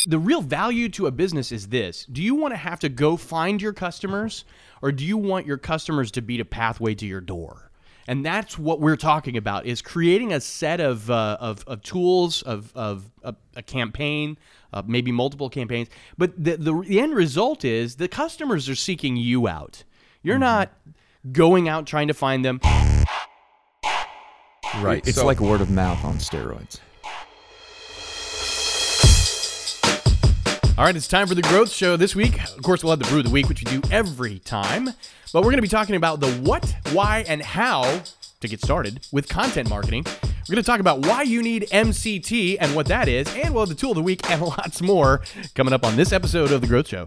The real value to a business is this. Do you want to have to go find your customers, or do you want your customers to be a pathway to your door? And that's what we're talking about, is creating a set of tools, of a campaign, maybe multiple campaigns. But the end result is the customers are seeking you out. You're not going out trying to find them. Right. It's like word of mouth on steroids. All right, it's time for the Growth Show this week. Of course, we'll have the Brew of the Week, which we do every time. But we're going to be talking about the what, why, and how to get started with content marketing. We're going to talk about why you need MCT and what that is, and we'll have the Tool of the Week and lots more coming up on this episode of the Growth Show.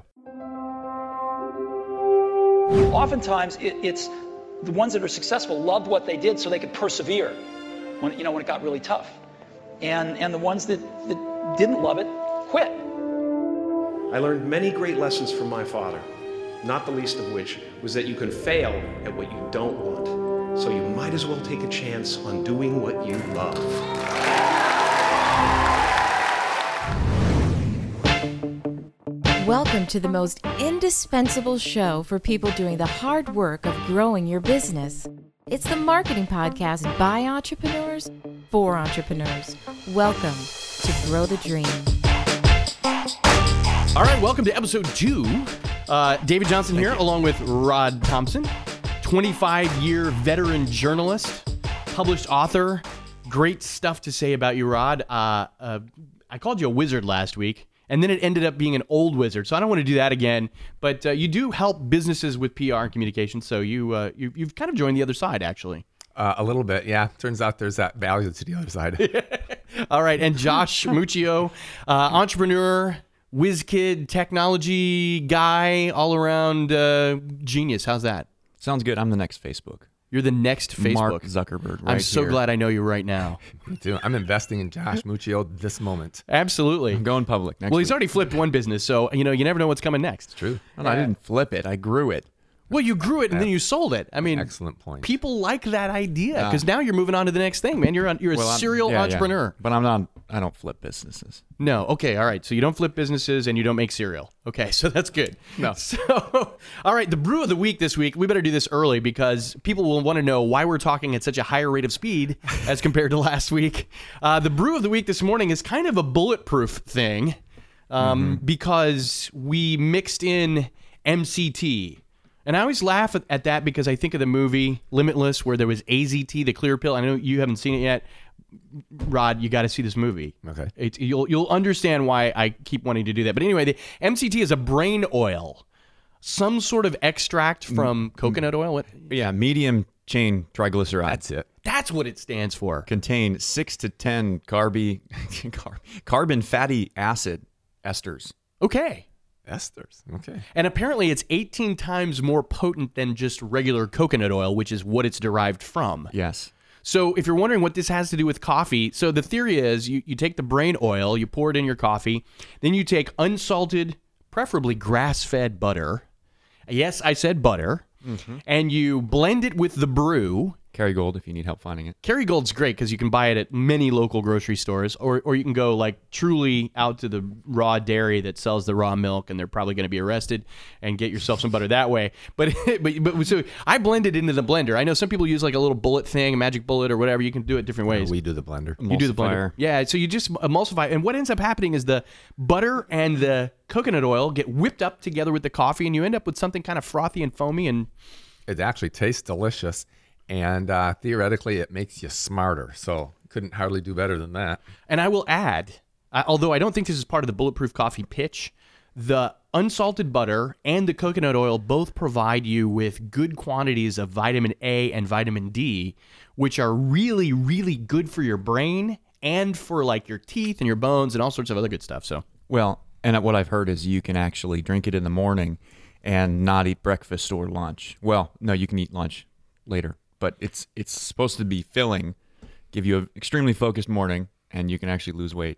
Oftentimes, it's the ones that are successful loved what they did so they could persevere when it got really tough. And the ones that didn't love it quit. I learned many great lessons from my father, not the least of which was that you can fail at what you don't want. So you might as well take a chance on doing what you love. Welcome to the most indispensable show for people doing the hard work of growing your business. It's the marketing podcast by entrepreneurs for entrepreneurs. Welcome to Grow the Dream. All right, welcome to episode 2. David Johnson here, along with Rod Thompson, 25-year veteran journalist, published author. Great stuff to say about you, Rod. I called you a wizard last week, and then it ended up being an old wizard, so I don't want to do that again. But you do help businesses with PR and communication, so you've kind of joined the other side, actually. A little bit, yeah. Turns out there's that value to the other side. All right, and Josh Muccio, entrepreneur, whiz kid, technology guy, all around genius. How's that? Sounds good. I'm the next Facebook. You're the next Facebook. Mark Zuckerberg. Right I'm so here. glad I know you right now. Me too. I'm investing in Josh Muccio this moment. Absolutely. I'm going public next Well, week. he's already flipped one business, so you never know what's coming next. It's true. No, I didn't flip it. I grew it. Well, you grew it and then you sold it. I mean, Excellent point. People like that idea because now you're moving on to the next thing, man. You're a serial entrepreneur. But I'm not. I don't flip businesses. No. Okay. All right. So you don't flip businesses and you don't make cereal. Okay. So that's good. No. So, all right. The brew of the week this week, we better do this early because people will want to know why we're talking at such a higher rate of speed as compared to last week. The brew of the week this morning is kind of a bulletproof thing because we mixed in MCT. And I always laugh at that because I think of the movie Limitless where there was AZT, the clear pill. I know you haven't seen it yet. Rod, you got to see this movie. Okay. You'll understand why I keep wanting to do that. But anyway, the MCT is a brain oil, some sort of extract from coconut oil. What? Yeah, medium chain triglycerides. That's it. That's what it stands for. Contain 6 to 10 carbon fatty acid esters. Okay. Esters. Okay. And apparently it's 18 times more potent than just regular coconut oil, which is what it's derived from. Yes. So if you're wondering what this has to do with coffee, so the theory is you take the brain oil, you pour it in your coffee, then you take unsalted, preferably grass-fed butter. Yes, I said butter. And you blend it with the brew. Kerrygold if you need help finding it. Kerrygold's great because you can buy it at many local grocery stores, or you can go like truly out to the raw dairy that sells the raw milk, and they're probably going to be arrested, and get yourself some butter that way. But so I blend it into the blender. I know some people use like a little bullet thing, a magic bullet or whatever. You can do it different ways. We do the blender. You do the blender. Yeah, so you just emulsify. And what ends up happening is the butter and the coconut oil get whipped up together with the coffee, and you end up with something kind of frothy and foamy. And it actually tastes delicious. And theoretically, it makes you smarter. So couldn't hardly do better than that. And I will add, although I don't think this is part of the Bulletproof Coffee pitch, the unsalted butter and the coconut oil both provide you with good quantities of vitamin A and vitamin D, which are really, really good for your brain and for like your teeth and your bones and all sorts of other good stuff. So, well, and what I've heard is you can actually drink it in the morning and not eat breakfast or lunch. Well, no, you can eat lunch later. But it's supposed to be filling, give you an extremely focused morning, and you can actually lose weight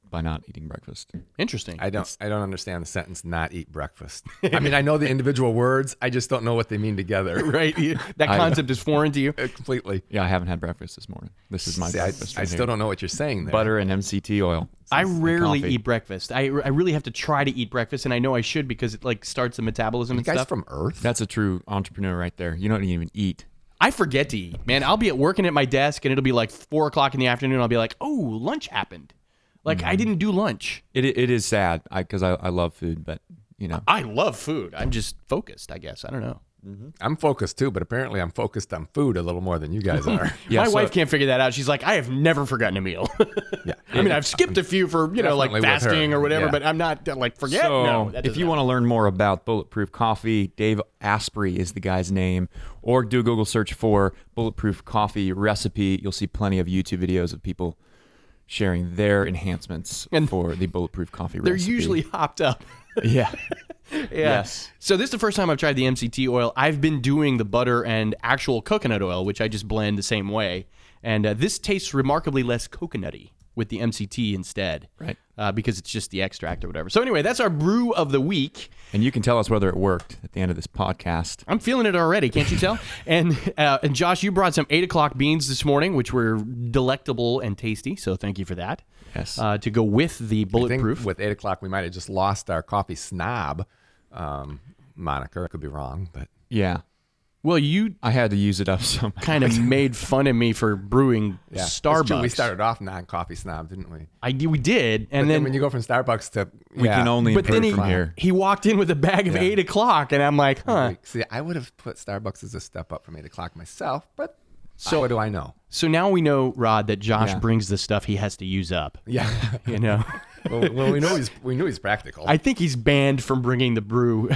by not eating breakfast. Interesting. I don't understand the sentence "not eat breakfast." I mean, I know the individual words. I just don't know what they mean together. Right? That concept is foreign to you. Completely. Yeah, I haven't had breakfast this morning. This is my See, I breakfast. right still here. don't know what you're saying there. Butter and MCT oil. I And rarely coffee. eat breakfast. I really have to try to eat breakfast, and I know I should because it like starts the metabolism You and guys stuff. from Earth? That's a true entrepreneur right there. You don't even eat. I forget to eat, man. I'll be working at my desk, and it'll be like 4 o'clock in the afternoon. I'll be like, "Oh, lunch happened." Like I didn't do lunch. It is sad because I love food, but you know. I love food. I'm just focused, I guess. I don't know. I'm focused too, but apparently I'm focused on food a little more than you guys are. Yeah, my so- wife can't figure that out. She's like, I have never forgotten a meal. Yeah. I mean, I've skipped a few for, like Definitely with fasting her. or whatever, Yeah. but I'm not like, forget. So, No, that if doesn't you want to learn more about Bulletproof Coffee, Dave Asprey is the guy's name, or do a Google search for Bulletproof Coffee recipe. You'll see plenty of YouTube videos of people sharing their enhancements And for the Bulletproof Coffee They're recipe. usually hopped up. yeah. Yeah. Yes. So this is the first time I've tried the MCT oil. I've been doing the butter and actual coconut oil, which I just blend the same way. And this tastes remarkably less coconutty with the MCT instead. Right. Because it's just the extract or whatever. So anyway, that's our brew of the week. And you can tell us whether it worked at the end of this podcast. I'm feeling it already, can't you tell? and Josh, you brought some 8 o'clock beans this morning, which were delectable and tasty. So thank you for that. Yes. To go with the I think bulletproof. with 8 o'clock, we might have just lost our coffee snob moniker. I could be wrong, but Yeah. Well, you I had to use it up so much. kind of made fun of me for brewing yeah. That's Starbucks. true. We started off non-coffee snob, didn't we? We did, and But then when you go from Starbucks to We can only but then improve from here. he walked in with a bag of Yeah. 8 o'clock, and I'm like, huh. See, I would have put Starbucks as a step up from 8 o'clock myself, but So- what do I know? So now we know, Rod, that Josh Yeah. brings the stuff he has to use up. Yeah. You know, well, we knew he's practical. I think he's banned from bringing the brew.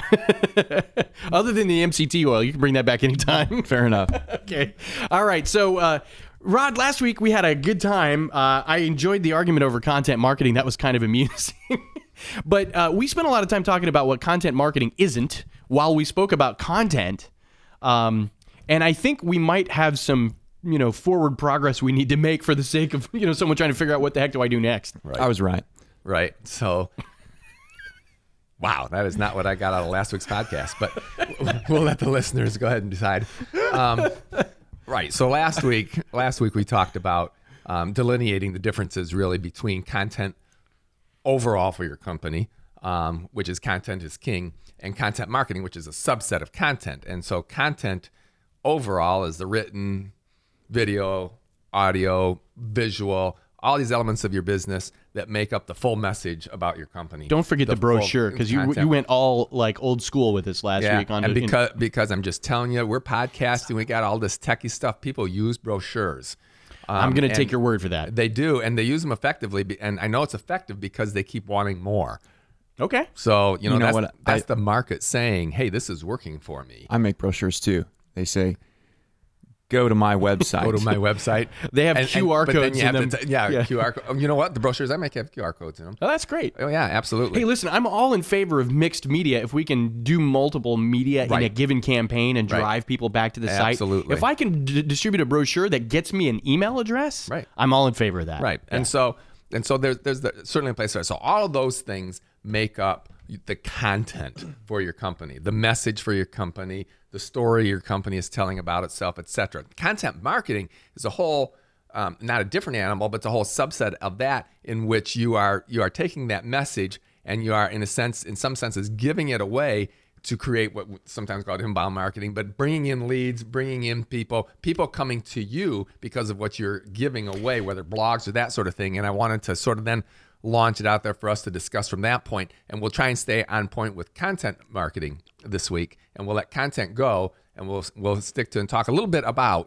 Other than the MCT oil, you can bring that back anytime. Fair enough. Okay. All right. So, Rod, last week we had a good time. I enjoyed the argument over content marketing. That was kind of amusing. But we spent a lot of time talking about what content marketing isn't while we spoke about content. And I think we might have some, forward progress we need to make for the sake of, someone trying to figure out what the heck do I do next. I was right. Right. So, wow, that is not what I got out of last week's podcast, but we'll let the listeners go ahead and decide. Right. So last week we talked about delineating the differences really between content overall for your company, which is content is king, and content marketing, which is a subset of content. And so content overall is the written, video, audio, visual, all these elements of your business that make up the full message about your company. Don't forget the full brochure, because you content. went all like old school with this last week. And because I'm just telling you, we're podcasting, we got all this techie stuff. People use brochures. I'm going to take and your word for that. They do, and they use them effectively. And I know it's effective because they keep wanting more. Okay. So You know that's, what? that's the market saying, "Hey, this is working for me." I make brochures too. They say, go to my website. Go to my website. They have QR but then codes you in have them. to yeah, Yeah. QR code. You know what? The brochures I make have QR codes in them. Oh, that's great. Oh yeah, absolutely. Hey, listen, I'm all in favor of mixed media if we can do multiple media in a Right. given campaign and Right. drive people back to the site. Absolutely. If I can distribute a brochure that gets me an email address, Right. I'm all in favor of that. Right. And so there's certainly a place for it. So all of those things make up the content for your company, the message for your company, the story your company is telling about itself, etc. Content marketing is a whole, not a different animal, but it's a whole subset of that in which you are taking that message and you are in some senses giving it away to create what sometimes called inbound marketing, but bringing in leads, bringing in people coming to you because of what you're giving away, whether blogs or that sort of thing. And I wanted to sort of then launch it out there for us to discuss from that point. And we'll try and stay on point with content marketing this week. And we'll let content go, and we'll stick to and talk a little bit about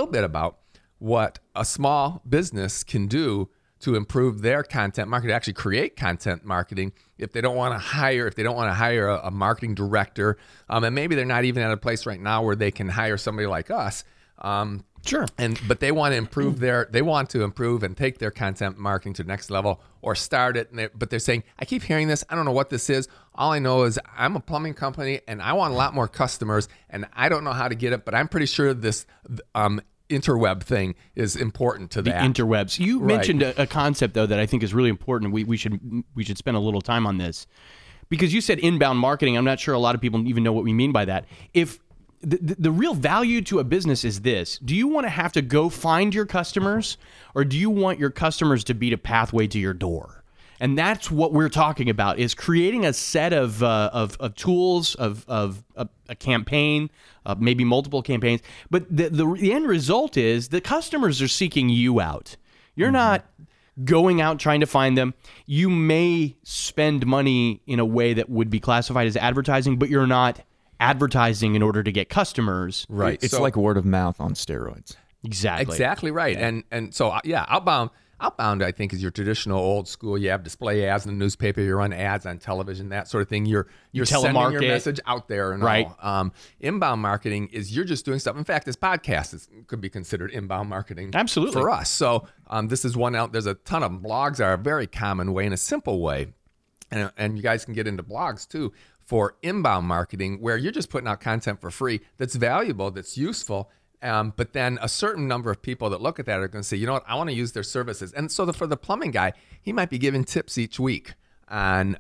what a small business can do to improve their content marketing, actually create content marketing if they don't want to hire a marketing director. And maybe they're not even at a place right now where they can hire somebody like us. Sure. But they want to improve and take their content marketing to the next level or start it. But they're saying, I keep hearing this. I don't know what this is. All I know is I'm a plumbing company and I want a lot more customers and I don't know how to get it, but I'm pretty sure this interweb thing is important to The that. interwebs. You Right. mentioned a concept though that I think is really important. We should spend a little time on this because you said inbound marketing. I'm not sure a lot of people even know what we mean by that. If the real value to a business is this: do you want to have to go find your customers, or do you want your customers to be a pathway to your door? And that's what we're talking about: is creating a set of tools, of a campaign, maybe multiple campaigns. But the end result is the customers are seeking you out. You're not going out trying to find them. You may spend money in a way that would be classified as advertising, but you're not advertising in order to get customers. Right. It's So- like word of mouth on steroids. Exactly. Exactly right. And so outbound I think is your traditional old school. You have display ads in the newspaper, you run ads on television, that sort of thing. You're sending your telemarket. message out there and Right. all. Inbound marketing is you're just doing stuff. In fact, this podcast could be considered inbound marketing. Absolutely. For us. So this is one out. There's a ton of blogs that are a very common way, in a simple way. And you guys can get into blogs too for inbound marketing, where you're just putting out content for free that's valuable, that's useful. But then a certain number of people that look at that are going to say, you know what, I want to use their services. And so for the plumbing guy, he might be giving tips each week on,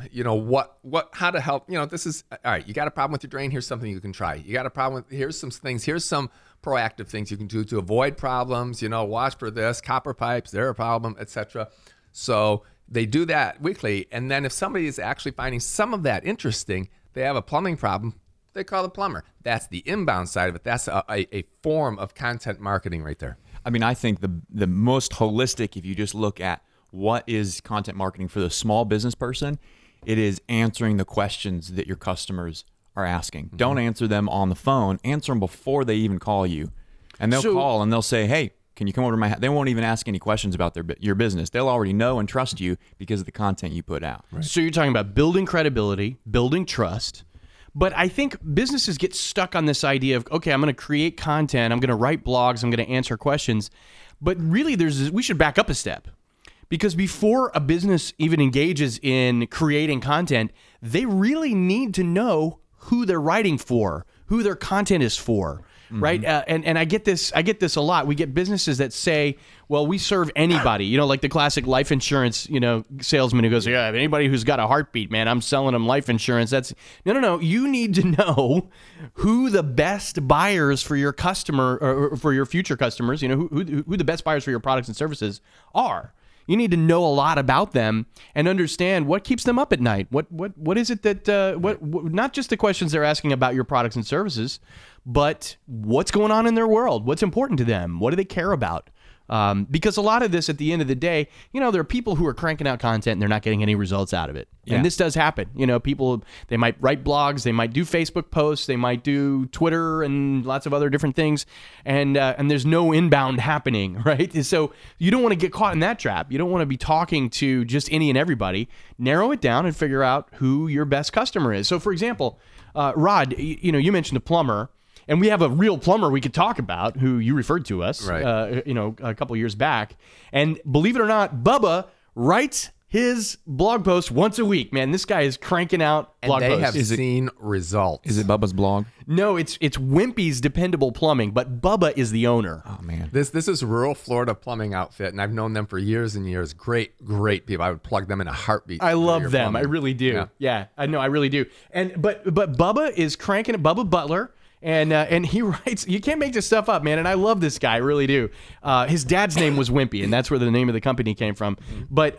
how to help. This is, all right, you got a problem with your drain, here's something you can try. You got a problem with, here's some things, here's some proactive things you can do to avoid problems, watch for this, copper pipes, they're a problem, etc. So they do that weekly. And then if somebody is actually finding some of that interesting, they have a plumbing problem, they call the plumber. That's the inbound side of it. That's a form of content marketing right there. I mean, I think the most holistic, if you just look at what is content marketing for the small business person, it is answering the questions that your customers are asking. Mm-hmm. Don't answer them on the phone. Answer them before they even call you. And they'll call and they'll say, hey, can you come over to my house? They won't even ask any questions about your business. They'll already know and trust you because of the content you put out. Right. So you're talking about building credibility, building trust. But I think businesses get stuck on this idea of, okay, I'm going to create content, I'm going to write blogs, I'm going to answer questions. But really, we should back up a step. Because before a business even engages in creating content, they really need to know who they're writing for, who their content is for. Mm-hmm. Right. And I get this a lot. We get businesses that say, well, we serve anybody, like the classic life insurance, salesman who goes, yeah, anybody who's got a heartbeat, man, I'm selling them life insurance. That's no. You need to know who the best buyers for your customer or for your future customers, who the best buyers for your products and services are. You need to know a lot about them and understand what keeps them up at night. What is it that what not just the questions they're asking about your products and services, but what's going on in their world? What's important to them? What do they care about? Because a lot of this, at the end of the day, there are people who are cranking out content and they're not getting any results out of it. Yeah. And this does happen. People, they might write blogs, they might do Facebook posts, they might do Twitter and lots of other different things. And there's no inbound happening, right? So you don't want to get caught in that trap. You don't want to be talking to just any and everybody. Narrow it down and figure out who your best customer is. So for example, Rod, you mentioned a plumber. And we have a real plumber we could talk about who you referred to us, right. A couple years back. And believe it or not, Bubba writes his blog post once a week. Man, this guy is cranking out blog posts. And they posts. have seen results. Is it Bubba's blog? No, it's Wimpy's Dependable Plumbing, but Bubba is the owner. Oh, man. This is rural Florida plumbing outfit, and I've known them for years and years. Great people. I would plug them in a heartbeat. I love them. Plumbing. I really do. Yeah, I know. I really do. But Bubba is cranking it. Bubba Butler. And he writes, you can't make this stuff up, man. And I love this guy, I really do. His dad's name was Wimpy, and that's where the name of the company came from. But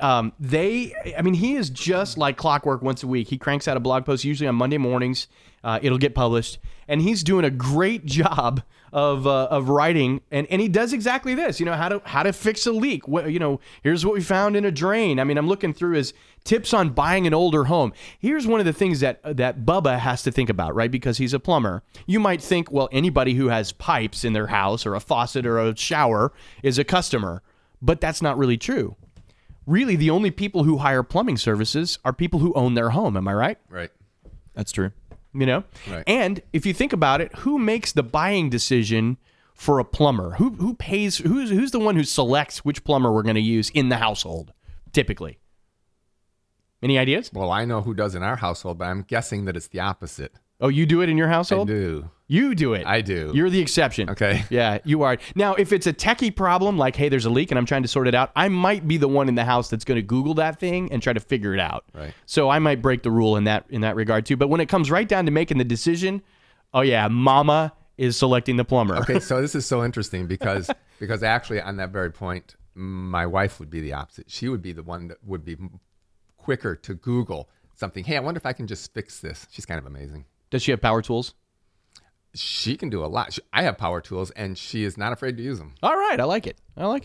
he is just like clockwork once a week. He cranks out a blog post, usually on Monday mornings. It'll get published. And he's doing a great job of writing, and he does exactly this. How to fix a leak. Here's what we found in a drain. I'm looking through his tips on buying an older home. Here's one of the things that Bubba has to think about, right? Because he's a plumber. You might think, well, anybody who has pipes in their house or a faucet or a shower is a customer, but that's not really true. Really, the only people who hire plumbing services are people who own their home. Am I right? Right. That's true. Right. And if you think about it, who makes the buying decision for a plumber? Who pays? Who's the one who selects which plumber we're going to use in the household, typically? Any ideas? Well, I know who does in our household, but I'm guessing that it's the opposite. Oh, you do it in your I household? do. You do it. I do. You're the exception. Okay. Yeah, you are. Now, if it's a techie problem, like, hey, there's a leak and I'm trying to sort it out, I might be the one in the house that's going to Google that thing and try to figure it out. Right. So I might break the rule in that regard too. But when it comes right down to making the decision, oh yeah, mama is selecting the plumber. Okay, so this is so interesting because actually on that very point, my wife would be the opposite. She would be the one that would be quicker to Google something. Hey, I wonder if I can just fix this. She's kind of amazing. Does she have power tools? She can do a lot. I have power tools, and she is not afraid to use them. All right, I like it.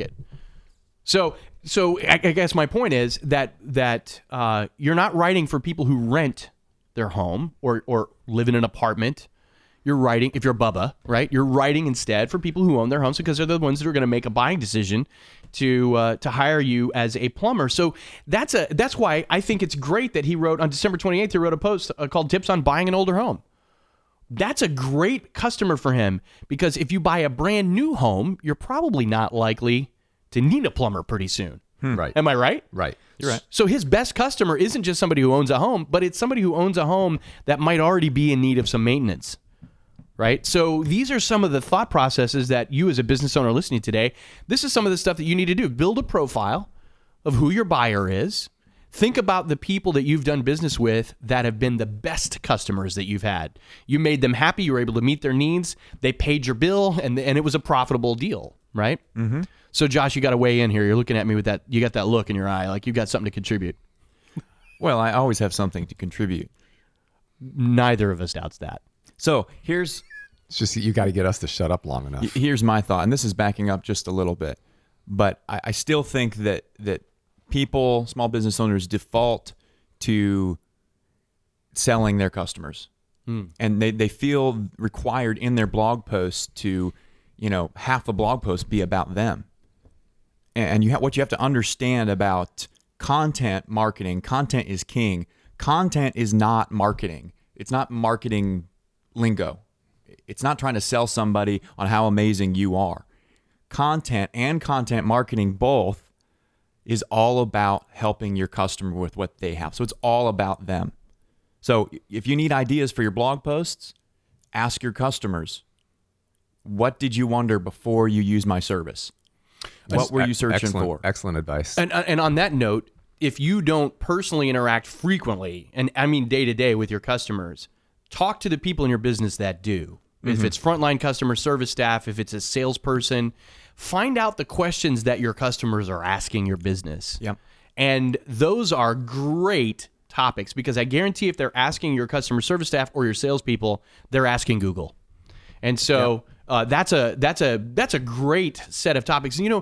So I guess my point is that you're not writing for people who rent their home or live in an apartment. You're writing, if you're Bubba, right? You're writing instead for people who own their homes because they're the ones that are going to make a buying decision to hire you as a plumber. So that's why I think it's great that he wrote on December 28th. He wrote a post called "Tips on Buying an Older Home." That's a great customer for him because if you buy a brand new home, you're probably not likely to need a plumber pretty soon. Right. Am I right? Right. You're right. So his best customer isn't just somebody who owns a home, but it's somebody who owns a home that might already be in need of some maintenance. Right? So these are some of the thought processes that you as a business owner listening today, this is some of the stuff that you need to do. Build a profile of who your buyer is. Think about the people that you've done business with that have been the best customers that you've had. You made them happy. You were able to meet their needs. They paid your bill, and it was a profitable deal, right? Mm-hmm. So, Josh, you got to weigh in here. You're looking at me with that. You got that look in your eye, like you've got something to contribute. Well, I always have something to contribute. Neither of us doubts that. So here's It's just you got to get us to shut up long enough. here's my thought, and this is backing up just a little bit, but I still think that people, small business owners, default to selling their customers, and they feel required in their blog posts to, half the blog post be about them. And what you have to understand about content marketing, content is king. Content is not marketing. It's not marketing lingo. It's not trying to sell somebody on how amazing you are. Content and content marketing both is all about helping your customer with what they have. So it's all about them. So if you need ideas for your blog posts, ask your customers, what did you wonder before you used my service? What were you searching for? Excellent advice. And on that note, if you don't personally interact frequently, and I mean day to day with your customers, talk to the people in your business that do. If it's frontline customer service staff, if it's a salesperson, find out the questions that your customers are asking your business. Yep. And those are great topics because I guarantee if they're asking your customer service staff or your salespeople, they're asking Google. And so that's a great set of topics. And,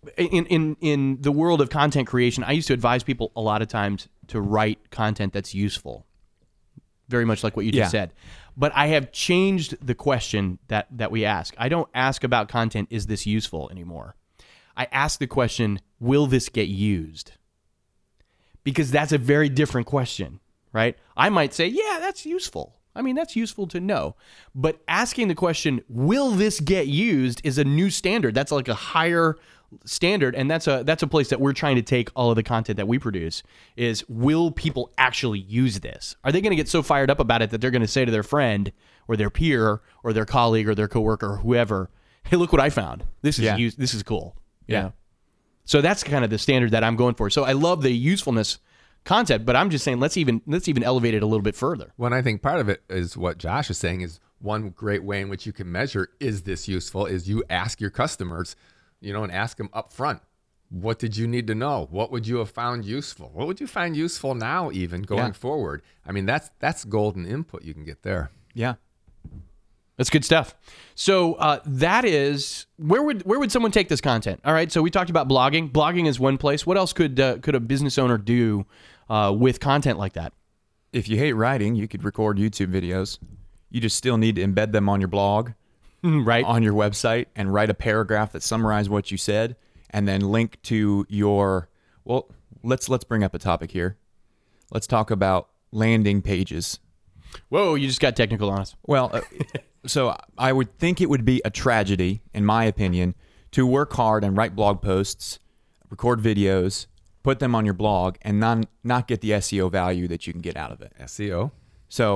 in the world of content creation, I used to advise people a lot of times to write content that's useful. Very much like what you just said. But I have changed the question that we ask. I don't ask about content, is this useful anymore? I ask the question, will this get used? Because that's a very different question, right? I might say, yeah, that's useful. I mean, that's useful to know. But asking the question, will this get used, is a new standard. That's like a higher standard, and that's a place that we're trying to take all of the content that we produce is, will people actually use this? Are they going to get so fired up about it that they're going to say to their friend or their peer or their colleague or their coworker or whoever, hey, look what I found. This is this is cool. Yeah. So that's kind of the standard that I'm going for. So I love the usefulness content, but I'm just saying let's even elevate it a little bit further. Well, and I think part of it is what Josh is saying is one great way in which you can measure, is this useful, is you ask your customers, and ask them up front, what did you need to know? What would you have found useful? What would you find useful now even going forward? I mean, that's golden input you can get there. Yeah. That's good stuff. So that is, where would someone take this content? All right, so we talked about blogging. Blogging is one place. What else could a business owner do with content like that? If you hate writing, you could record YouTube videos. You just still need to embed them on your blog. Right. On your website and write a paragraph that summarizes what you said and then link to your, let's bring up a topic here. Let's talk about landing pages. Whoa, you just got technical on us. Well, so I would think it would be a tragedy, in my opinion, to work hard and write blog posts, record videos, put them on your blog, and not get the SEO value that you can get out of it. SEO. So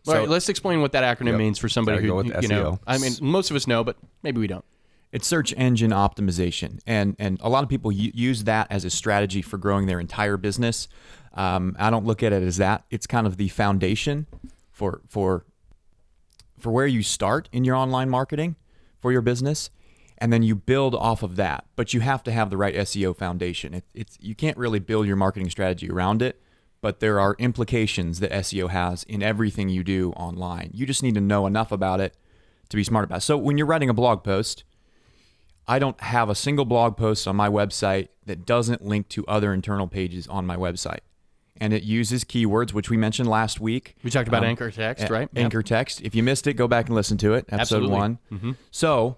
All right, let's explain what that acronym means for somebody Gotta who, go with you know, SEO. I mean, most of us know, but maybe we don't. It's search engine optimization, and a lot of people use that as a strategy for growing their entire business. I don't look at it as that. It's kind of the foundation for where you start in your online marketing for your business, and then you build off of that. But you have to have the right SEO foundation. You can't really build your marketing strategy around it, but there are implications that SEO has in everything you do online. You just need to know enough about it to be smart about it. So when you're writing a blog post, I don't have a single blog post on my website that doesn't link to other internal pages on my website. And it uses keywords, which we mentioned last week. We talked about anchor text, right? Anchor text. If you missed it, go back and listen to it, episode Absolutely. 1. Mm-hmm. So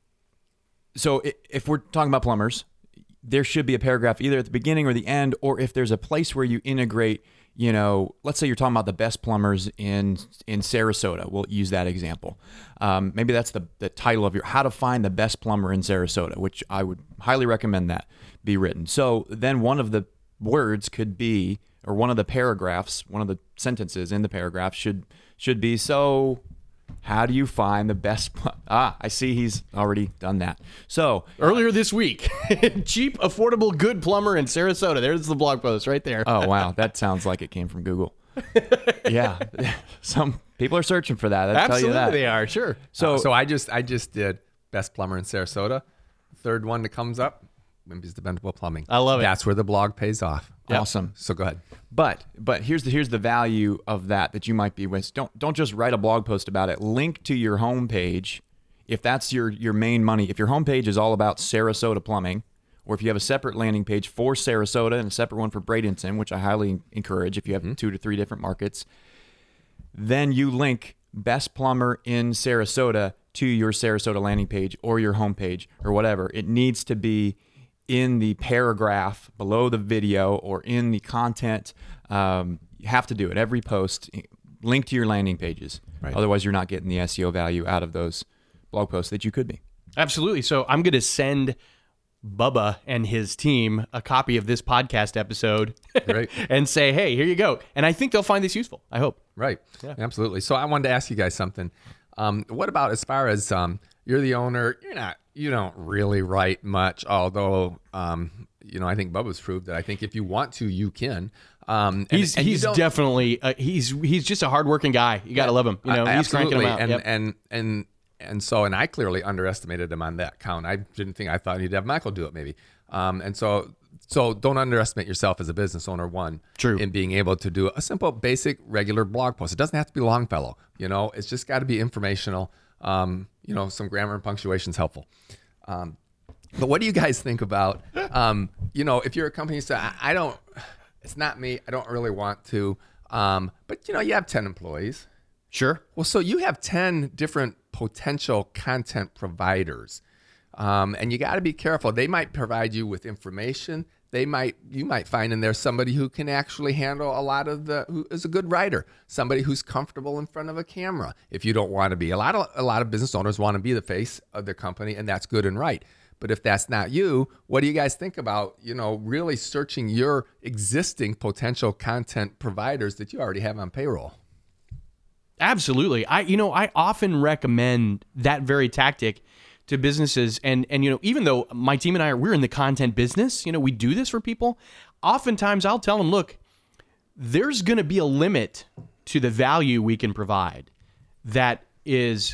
if we're talking about plumbers, there should be a paragraph either at the beginning or the end, or if there's a place where you integrate, you know, let's say you're talking about the best plumbers in Sarasota. We'll use that example. Maybe that's the title of your how to find the best plumber in Sarasota, which I would highly recommend that be written. So then one of the words could be, or one of the paragraphs, one of the sentences in the paragraph should be, so how do you find the best I see he's already done that. So Earlier this week, cheap, affordable, good plumber in Sarasota. There's the blog post right there. oh wow, that sounds like it came from Google. Yeah, some people are searching for that. I'll tell you Absolutely, that. they are, sure. So I just did best plumber in Sarasota. Third one that comes up, Wimpy's Dependable Plumbing. I love it. That's where the blog pays off. Awesome. So go ahead. But here's the value of that you might be with. Don't just write a blog post about it. Link to your homepage. If that's your main money, if your homepage is all about Sarasota plumbing, or if you have a separate landing page for Sarasota and a separate one for Bradenton, which I highly encourage if you have 2 to 3 different markets, then you link best plumber in Sarasota to your Sarasota landing page or your homepage or whatever. It needs to be in the paragraph below the video or in the content. You have to do it every post. Link to your landing pages. Right. Otherwise, you're not getting the SEO value out of those blog posts that you could be. Absolutely. So I'm going to send Bubba and his team a copy of this podcast episode Great. and say, hey, here you go. And I think they'll find this useful. I hope. Right. Yeah. Absolutely. So I wanted to ask you guys something. What about as far as you're the owner, you don't really write much, although I think Bubba's proved that I think if you want to, you can. He's definitely he's just a hardworking guy. You got to love him. He's cranking him out. And I clearly underestimated him on that count. I thought he'd have Michael do it maybe. So don't underestimate yourself as a business owner, True. in being able to do a simple, basic, regular blog post. It doesn't have to be Longfellow, it's just got to be informational. Some grammar and punctuation is helpful. But what do you guys think about, if you're a company, you say, it's not me, I don't really want to, but you have 10 employees. Sure. Well, so you have 10 different potential content providers. And you got to be careful. They might provide you with information. You might find in there somebody who can actually handle who is a good writer, somebody who's comfortable in front of a camera. If you don't want to be, a lot of business owners want to be the face of their company, and that's good and right. But if that's not you, what do you guys think about, really searching your existing potential content providers that you already have on payroll? Absolutely. I often recommend that very tactic to businesses. And even though my team and we're in the content business, we do this for people. Oftentimes I'll tell them, look, there's going to be a limit to the value we can provide that is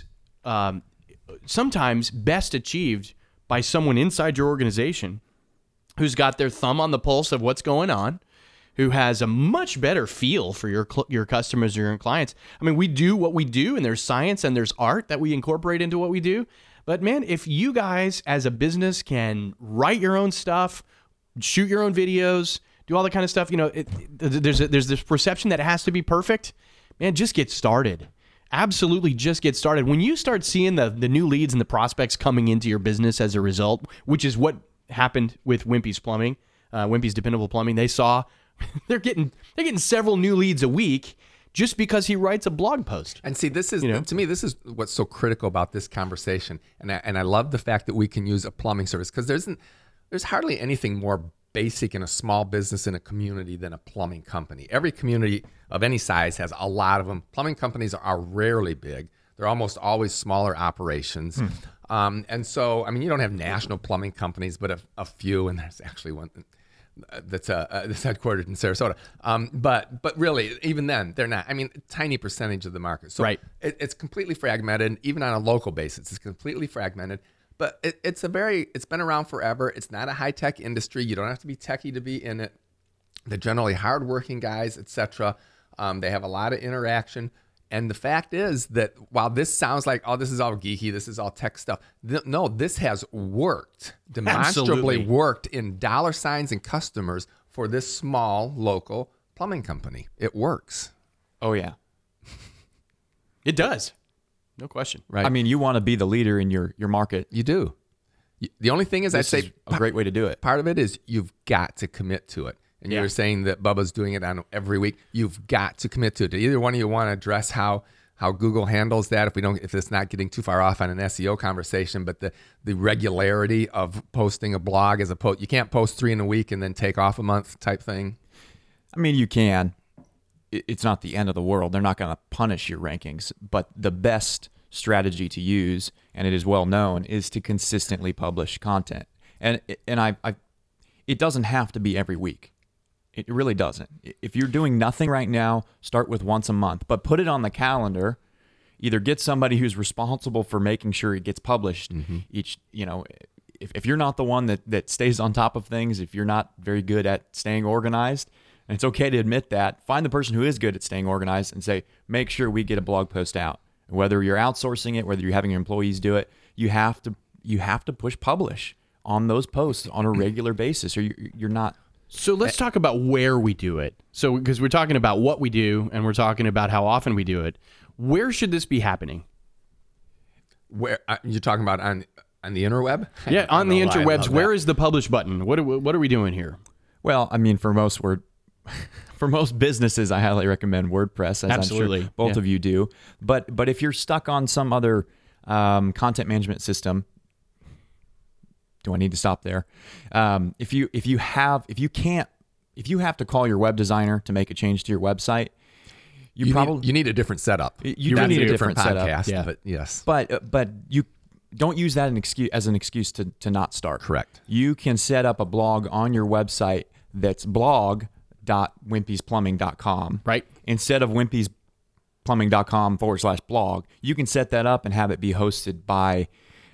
sometimes best achieved by someone inside your organization who's got their thumb on the pulse of what's going on, who has a much better feel for your customers or your clients. I mean, we do what we do, and there's science and there's art that we incorporate into what we do. But man, if you guys as a business can write your own stuff, shoot your own videos, do all that kind of stuff, there's this perception that it has to be perfect. Man, just get started. Absolutely, just get started. When you start seeing the new leads and the prospects coming into your business as a result, which is what happened with Wimpy's Plumbing, Wimpy's Dependable Plumbing, they saw they're getting several new leads a week just because he writes a blog post. And see, this is to me, this is what's so critical about this conversation. And I love the fact that we can use a plumbing service, because there's hardly anything more basic in a small business in a community than a plumbing company. Every community of any size has a lot of them. Plumbing companies are rarely big. They're almost always smaller operations. And so, I mean, you don't have national plumbing companies, but a few, and there's actually one that's headquartered in Sarasota. But really, even then, they're not. I mean, a tiny percentage of the market. So Right. It's completely fragmented, even on a local basis. It's completely fragmented. But it's been around forever. It's not a high-tech industry. You don't have to be techie to be in it. They're generally hardworking guys, etc. They have a lot of interaction. And the fact is that while this sounds like, oh, this is all geeky, this is all tech stuff. No, this has worked, demonstrably Absolutely. worked in dollar signs and customers for this small local plumbing company. It works. Oh yeah. It does. No question. Right. I mean, you want to be the leader in your market. You do. The only thing is, I'd This say is a great way to do it. part of it is you've got to commit to it. And you Yeah. were saying that Bubba's doing it on every week. You've got to commit to it. Do either one of you want to address how Google handles that if it's not getting too far off on an SEO conversation, but the regularity of posting a blog as opposed, you can't post 3 in a week and then take off a month type thing. I mean, you can. It's not the end of the world. They're not going to punish your rankings, but the best strategy to use, and it is well known, is to consistently publish content. And it doesn't have to be every week. It really doesn't. If you're doing nothing right now, start with once a month, but put it on the calendar. Either get somebody who's responsible for making sure it gets published each, if you're not the one that stays on top of things, if you're not very good at staying organized, and it's okay to admit that, find the person who is good at staying organized and say, make sure we get a blog post out. Whether you're outsourcing it, whether you're having your employees do it, you have to push publish on those posts on a regular basis, or you're not. So let's talk about where we do it. So because we're talking about what we do and we're talking about how often we do it, where should this be happening? Where you're talking about on the interweb? Yeah, on the I interwebs, love where that. is the publish button? What are we doing here? Well, I mean, for most businesses, I highly recommend WordPress, as Absolutely, I'm sure both yeah. of you do. But if you're stuck on some other content management system, do I need to stop there? If you have to call your web designer to make a change to your website, you need a different setup. You That's need a different setup. podcast. Yeah. But yes, But you don't use that as an excuse to not start. Correct. You can set up a blog on your website that's blog.wimpysplumbing.com. Right. Instead of wimpysplumbing.com/blog, you can set that up and have it be hosted by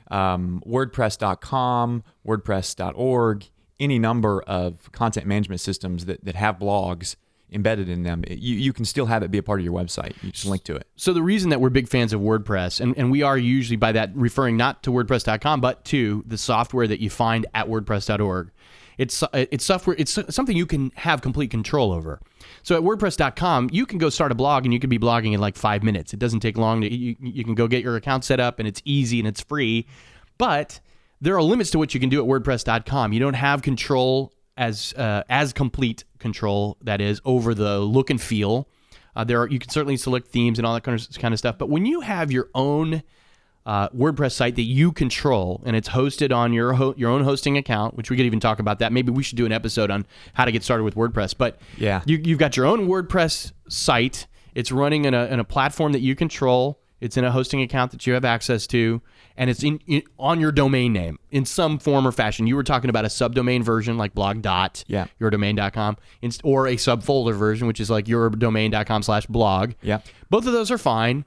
WordPress.com, WordPress.org, any number of content management systems that have blogs embedded in them. You can still have it be a part of your website. You just link to it. So the reason that we're big fans of WordPress, and we are usually by that referring not to WordPress.com, but to the software that you find at WordPress.org. It's software. It's something you can have complete control over. So at WordPress.com, you can go start a blog and you can be blogging in like 5 minutes. It doesn't take long. You can go get your account set up and it's easy and it's free. But there are limits to what you can do at WordPress.com. You don't have control as complete control, that is, over the look and feel. You can certainly select themes and all that kind of stuff. But when you have your own WordPress site that you control and it's hosted on your own hosting account, which we could even talk about that. Maybe we should do an episode on how to get started with WordPress. But Yeah. you've got your own WordPress site. It's running in a platform that you control. It's in a hosting account that you have access to, and it's on your domain name in some form or fashion. You were talking about a subdomain version like blog.yourdomain.com, or a subfolder version, which is like yourdomain.com/blog. Yeah. Both of those are fine.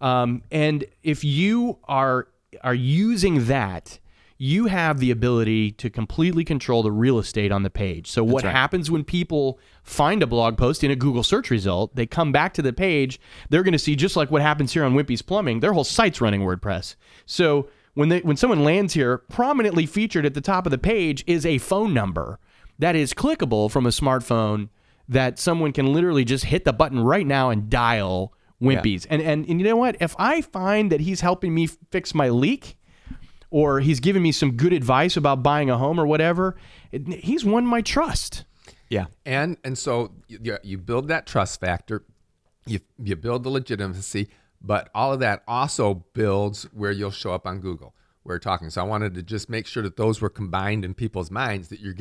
And if you are using that, you have the ability to completely control the real estate on the page. So what right. happens when people find a blog post in a Google search result, they come back to the page, they're going to see, just like what happens here on Wimpy's Plumbing, their whole site's running WordPress. So when someone lands here, prominently featured at the top of the page is a phone number that is clickable from a smartphone that someone can literally just hit the button right now and dial Wimpy's. Yeah. And you know what? If I find that he's helping me fix my leak, or he's giving me some good advice about buying a home or whatever, he's won my trust. Yeah. And so you build that trust factor, you build the legitimacy, but all of that also builds where you'll show up on Google. We're talking. So I wanted to just make sure that those were combined in people's minds, that you're getting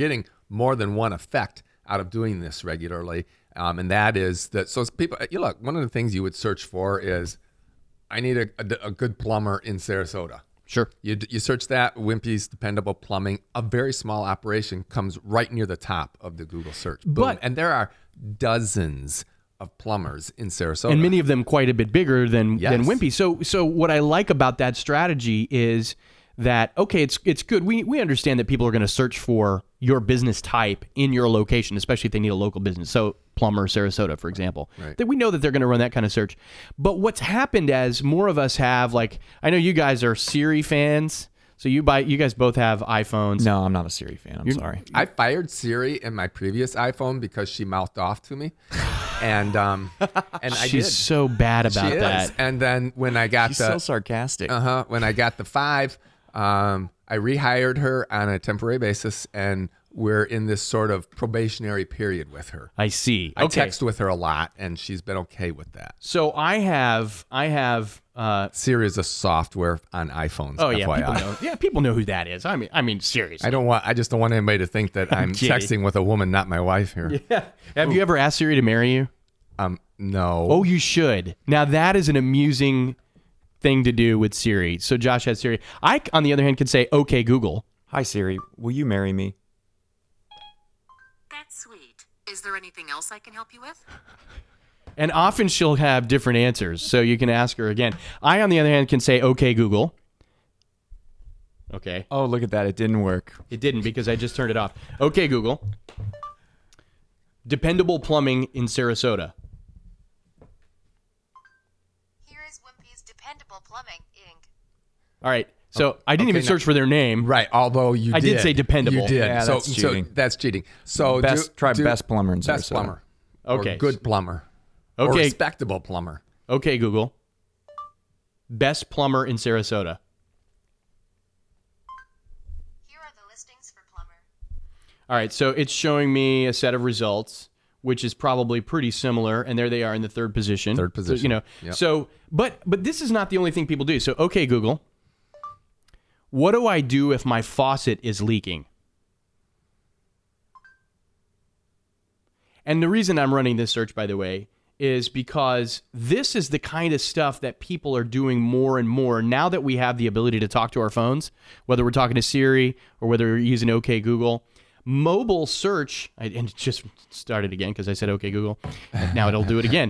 more than one effect out of doing this regularly. And that is that, so people, look, one of the things you would search for is, I need a good plumber in Sarasota. Sure. You search that, Wimpy's Dependable Plumbing, a very small operation comes right near the top of the Google search. Boom. And there are dozens of plumbers in Sarasota. And many of them quite a bit bigger than Wimpy. So what I like about that strategy is that, okay, it's good. We understand that people are going to search for your business type in your location, especially if they need a local business. So plumber, Sarasota, for example. Right. That we know that they're going to run that kind of search. But what's happened as more of us have, like, I know you guys are Siri fans. So you guys both have iPhones. No, I'm not a Siri fan. I'm sorry. I fired Siri in my previous iPhone because she mouthed off to me. And I She's did. so bad about She that. is. And then when I got She's so sarcastic. when I got the 5, I rehired her on a temporary basis, and we're in this sort of probationary period with her. I see. I Okay. text with her a lot, and she's been okay with that. So I have Siri is a software on iPhones. oh yeah, FYI. people know. Yeah, people know who that is. I mean seriously. I just don't want anybody to think that I'm kidding. texting with a woman, not my wife here. Yeah. Have you ever asked Siri to marry you? No. Oh, you should. Now that is an amusing thing to do with Siri. So Josh has Siri. I, on the other hand, could say, "Okay, Google." Hi, Siri. Will you marry me? That's sweet. Is there anything else I can help you with? And often she'll have different answers, so you can ask her again. I, on the other hand, can say, "Okay, Google." Okay. Oh, look at that. It didn't work. It didn't because I just turned it off. Okay, Google. Dependable Plumbing in Sarasota. Here is Wimpy's Dependable Plumbing, Inc. All right. So I didn't even search for their name. Right, although you I did. did say dependable. You did. Yeah, so, that's cheating. So that's cheating. So Try best plumber in Best Sarasota. plumber. Okay. Or good plumber. Or Okay. respectable plumber. Okay, Google. Best plumber in Sarasota. Here are the listings for plumber. All right, so it's showing me a set of results, which is probably pretty similar, and there they are in the third position. Third position. So, you know, Yep. so but this is not the only thing people do. So, okay, Google. What do I do if my faucet is leaking? And the reason I'm running this search, by the way, is because this is the kind of stuff that people are doing more and more now that we have the ability to talk to our phones, whether we're talking to Siri or whether we're using OK Google. Mobile search, and it just started again because I said OK Google. Now it'll do it again.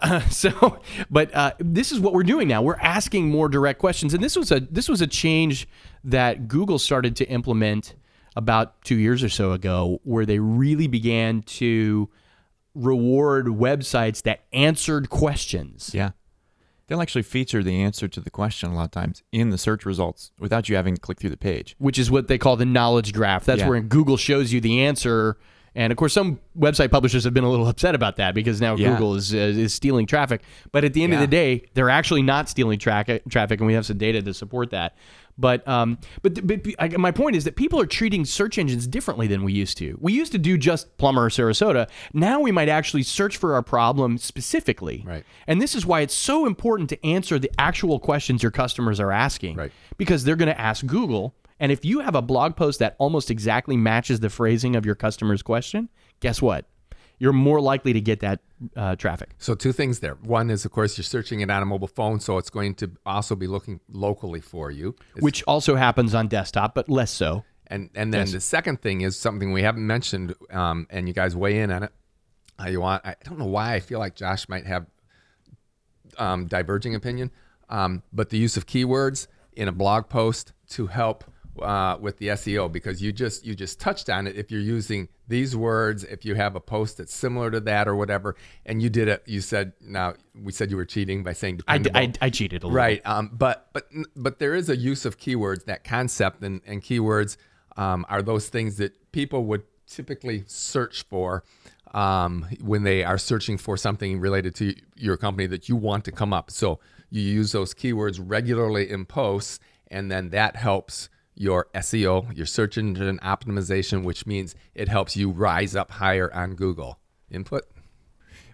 But this is what we're doing now. We're asking more direct questions, and this was a change that Google started to implement about 2 years or so ago, where they really began to reward websites that answered questions. Yeah. They'll actually feature the answer to the question a lot of times in the search results without you having to click through the page. Which is what they call the knowledge graph. That's Yeah. where Google shows you the answer. And of course, some website publishers have been a little upset about that because now Yeah. Google is stealing traffic. But at the end of the day, they're actually not stealing traffic, and we have some data to support that. But my point is that people are treating search engines differently than we used to. We used to do just plumber or Sarasota. Now we might actually search for our problem specifically. Right. And this is why it's so important to answer the actual questions your customers are asking. Right. Because they're going to ask Google. And if you have a blog post that almost exactly matches the phrasing of your customer's question, guess what? You're more likely to get that traffic. So 2 things there. One is, of course, you're searching it on a mobile phone, so it's going to also be looking locally for you. Which also happens on desktop, but less so. And then the second thing is something we haven't mentioned, and you guys weigh in on it how you want. I don't know why I feel like Josh might have diverging opinion, but the use of keywords in a blog post to help with the SEO, because you just touched on it. If you're using these words, if you have a post that's similar to that or whatever, and you did it, you said, now we said you were cheating by saying dependable. I cheated a little. Right. But there is a use of keywords, that concept, and keywords are those things that people would typically search for when they are searching for something related to your company that you want to come up. So you use those keywords regularly in posts, and then that helps your SEO, your search engine optimization, which means it helps you rise up higher on Google. Input?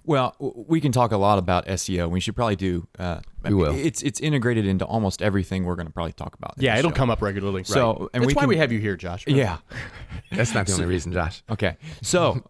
Well, we can talk a lot about SEO. We should probably do. We will. It's integrated into almost everything we're going to probably talk about. in Yeah, the it'll show. come up regularly. So, right. and that's we why we can- have you here, Josh. Yeah. That's not the only reason, Josh. Okay. So,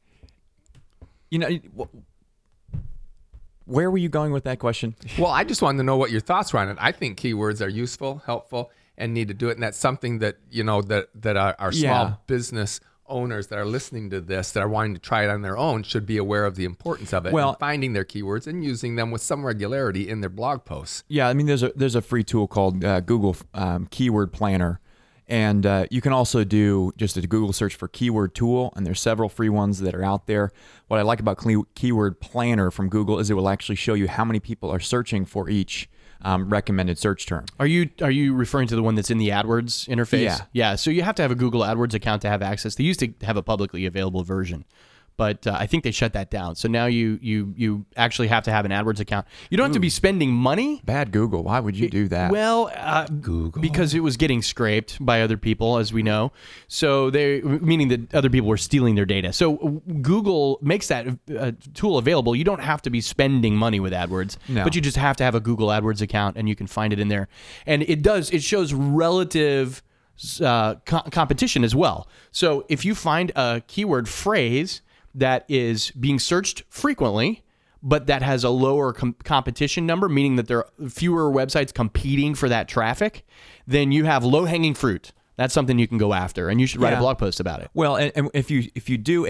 where were you going with that question? Well, I just wanted to know what your thoughts were on it. I think keywords are useful, helpful, and need to do it. And that's something that, that our small Yeah. business owners that are listening to this, that are wanting to try it on their own, should be aware of the importance of it. Well- and finding their keywords and using them with some regularity in their blog posts. Yeah, I mean, there's a free tool called Google Keyword Planner, and you can also do just a Google search for keyword tool, and there's several free ones that are out there. What I like about Keyword Planner from Google is it will actually show you how many people are searching for each recommended search term. Are you referring to the one that's in the AdWords interface? Yeah. Yeah. So you have to have a Google AdWords account to have access. They used to have a publicly available version, but I think they shut that down. So now you actually have to have an AdWords account. You don't have to be spending money. Bad Google. Why would you do that? Well, Google. because it was getting scraped by other people, as we know. So meaning that other people were stealing their data. So Google makes that tool available. You don't have to be spending money with AdWords, No. but you just have to have a Google AdWords account, and you can find it in there. And it shows relative competition as well. So if you find a keyword phrase that is being searched frequently, but that has a lower competition number, meaning that there are fewer websites competing for that traffic, then you have low-hanging fruit. That's something you can go after, and you should write a Yeah. blog post about it. Well, and if you do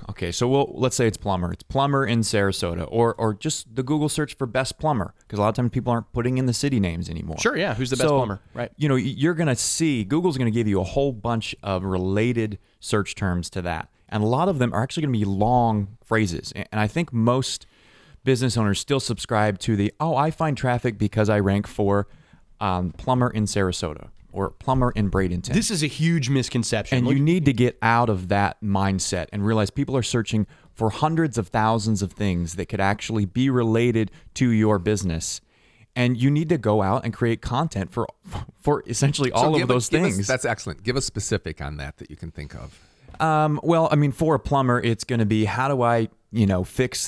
let's say it's plumber. It's plumber in Sarasota, or just the Google search for best plumber, because a lot of times people aren't putting in the city names anymore. Sure, yeah. Who's the best plumber? Right. You're gonna see Google's gonna give you a whole bunch of related search terms to that, and a lot of them are actually gonna be long phrases. And I think most business owners still subscribe to I find traffic because I rank for plumber in Sarasota or plumber in Bradenton. This is a huge misconception. And you need to get out of that mindset and realize people are searching for hundreds of thousands of things that could actually be related to your business. And you need to go out and create content for essentially all of those things. That's excellent. Give a specific on that you can think of. Well, I mean, for a plumber, it's going to be how do I fix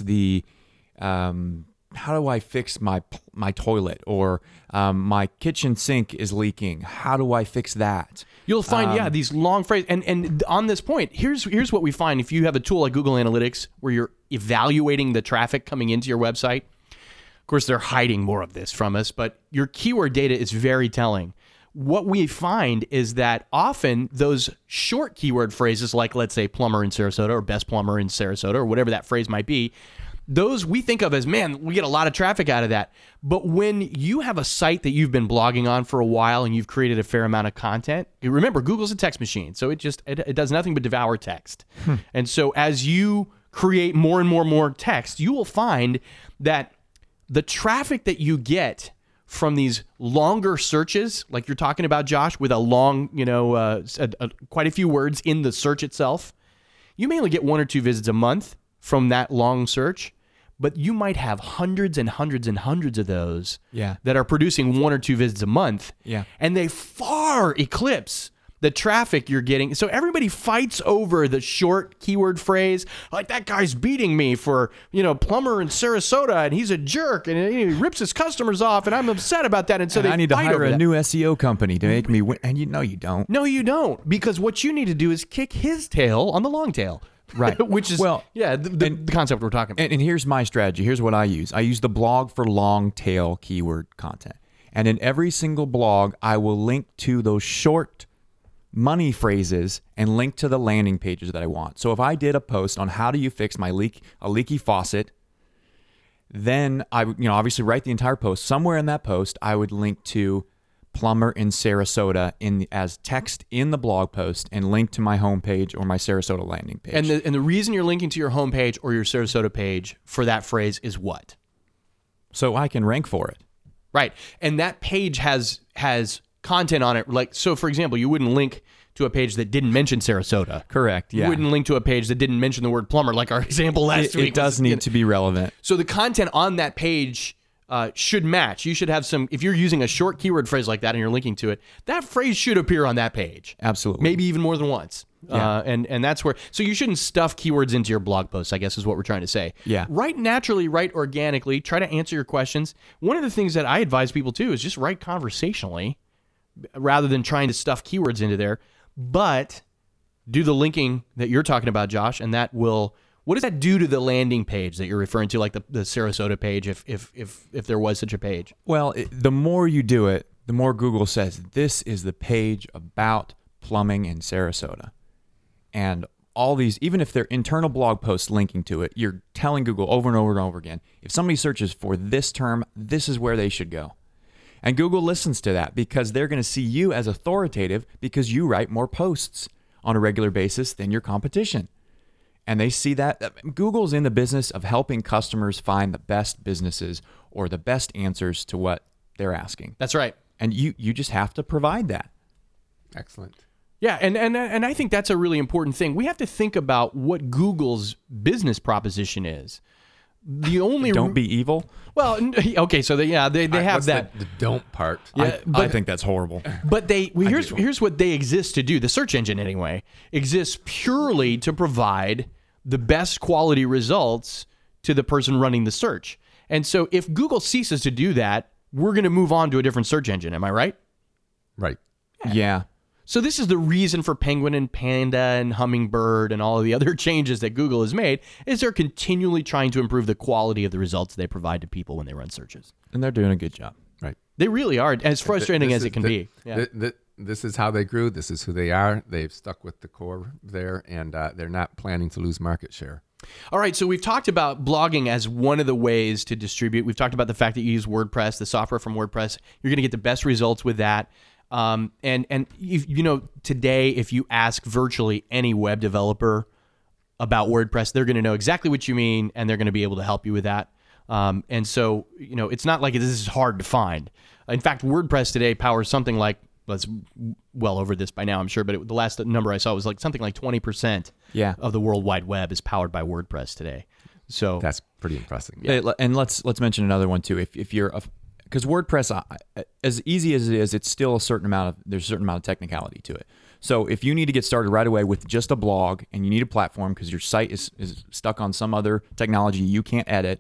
my toilet, or my kitchen sink is leaking. How do I fix that? You'll find, these long phrases. And on this point, here's what we find. If you have a tool like Google Analytics where you're evaluating the traffic coming into your website, of course, they're hiding more of this from us, but your keyword data is very telling. What we find is that often those short keyword phrases, like let's say plumber in Sarasota or best plumber in Sarasota or whatever that phrase might be, those we think of as, man, we get a lot of traffic out of that. But when you have a site that you've been blogging on for a while and you've created a fair amount of content, remember, Google's a text machine, so it does nothing but devour text. And so as you create more and more text, you will find that the traffic that you get from these longer searches, like you're talking about, Josh, with a long, quite a few words in the search itself, you may only get 1 or 2 visits a month from that long search, but you might have hundreds and hundreds and hundreds of those that are producing 1 or 2 visits a month. Yeah. And they far eclipse the traffic you're getting. So everybody fights over the short keyword phrase, like that guy's beating me for, plumber in Sarasota, and he's a jerk, and he rips his customers off, and I'm upset about that. And so And they I need to fight hire over a that. new SEO company to make me win. And you don't. No, you don't, because what you need to do is kick his tail on the long tail. Right. Which is, the concept we're talking about. And here's my strategy. Here's what I use. I use the blog for long tail keyword content. And in every single blog, I will link to those short money phrases and link to the landing pages that I want. So if I did a post on how do you fix a leaky faucet, then I would, obviously write the entire post. Somewhere in that post, I would link to plumber in Sarasota as text in the blog post and link to my homepage or my Sarasota landing page. And the reason you're linking to your homepage or your Sarasota page for that phrase is what? So I can rank for it. Right. And that page has content on it. Like, so for example, you wouldn't link to a page that didn't mention Sarasota. Correct. Yeah. You wouldn't link to a page that didn't mention the word plumber, like our example last week. It does need to be relevant. So the content on that page should match. You should have if you're using a short keyword phrase like that and you're linking to it, that phrase should appear on that page. Absolutely. Maybe even more than once. Yeah. And that's where, so you shouldn't stuff keywords into your blog posts, I guess is what we're trying to say. Yeah. Write naturally, write organically, try to answer your questions. One of the things that I advise people too is just write conversationally rather than trying to stuff keywords into there. But do the linking that you're talking about, Josh, and that will, what does that do to the landing page that you're referring to, like the Sarasota page, if there was such a page? Well, the more you do it, the more Google says, this is the page about plumbing in Sarasota. And all these, even if they're internal blog posts linking to it, you're telling Google over and over and over again, if somebody searches for this term, this is where they should go. And Google listens to that because they're going to see you as authoritative because you write more posts on a regular basis than your competition. And they see that. Google's in the business of helping customers find the best businesses or the best answers to what they're asking. That's right. And you just have to provide that. Excellent. Yeah, and I think that's a really important thing. We have to think about what Google's business proposition is. The only Don't be evil. Well, okay, so they have What's that. the don't part. Yeah, I think that's horrible. But here's what they exist to do. The search engine, anyway, exists purely to provide the best quality results to the person running the search. And so if Google ceases to do that, we're going to move on to a different search engine. Am I right? Right. Yeah. So this is the reason for Penguin and Panda and Hummingbird and all of the other changes that Google has made, is they're continually trying to improve the quality of the results they provide to people when they run searches. And they're doing a good job. Right. They really are, as frustrating as it can be. Yeah. This is how they grew. This is who they are. They've stuck with the core there, and they're not planning to lose market share. All right, so we've talked about blogging as one of the ways to distribute. We've talked about the fact that you use WordPress, the software from WordPress. You're going to get the best results with that. And you know, today, if you ask virtually any web developer about WordPress, they're going to know exactly what you mean, and they're going to be able to help you with that. And so, you know, it's not like this is hard to find. In fact, WordPress today powers something like, well, it's well over this by now, I'm sure, but the last number I saw was like something like 20% of the World Wide Web is powered by WordPress today. So that's pretty impressive. Yeah. And let's mention another one too. If you're because WordPress, as easy as it is, it's still there's a certain amount of technicality to it. So if you need to get started right away with just a blog and you need a platform because your site is stuck on some other technology you can't edit,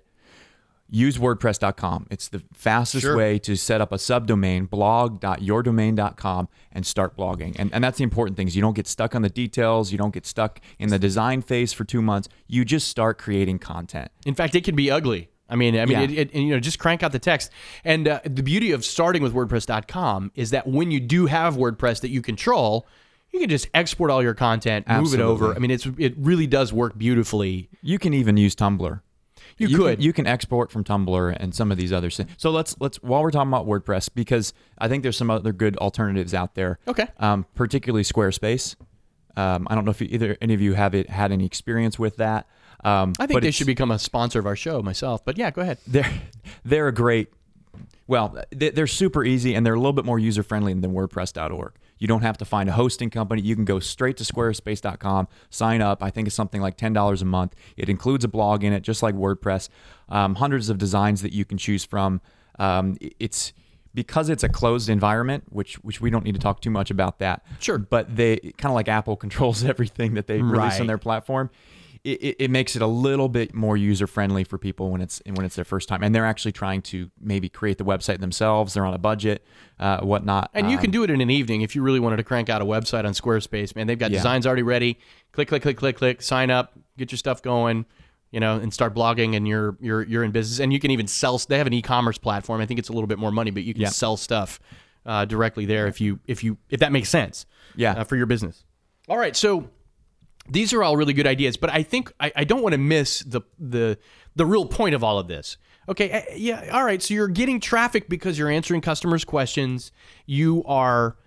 use WordPress.com. It's the fastest way to set up a subdomain, blog.yourdomain.com, and start blogging. And that's the important thing is you don't get stuck on the details. You don't get stuck in the design phase for 2 months. You just start creating content. In fact, it can be ugly. I mean, you know, just crank out the text. And the beauty of starting with WordPress.com is that when you do have WordPress that you control, you can just export all your content, move it over. I mean, it really does work beautifully. You can even use Tumblr. You can export from Tumblr and some of these other things. So let's while we're talking about WordPress, because I think there's some other good alternatives out there. Okay. Particularly Squarespace. I don't know if any of you have had any experience with that. I think they should become a sponsor of our show myself. But yeah, go ahead. They're a great. Well, they're super easy and they're a little bit more user friendly than WordPress.org. You don't have to find a hosting company. You can go straight to Squarespace.com, sign up. I think it's something like $10 a month. It includes a blog in it, just like WordPress. Hundreds of designs that you can choose from. It's because it's a closed environment, which we don't need to talk too much about that. Sure. But they kind of like Apple controls everything that they release on their platform. It makes it a little bit more user friendly for people when it's their first time, and they're actually trying to maybe create the website themselves. They're on a budget, whatnot. And you can do it in an evening if you really wanted to crank out a website on Squarespace. Man, they've got designs already ready. Click, click, click, click, click. Sign up, get your stuff going, you know, and start blogging, and you're in business. And you can even sell. They have an e-commerce platform. I think it's a little bit more money, but you can sell stuff directly there if that makes sense. For your business. All right, so. These are all really good ideas, but I think I don't want to miss the real point of all of this. Okay, all right, so you're getting traffic because you're answering customers' questions. You are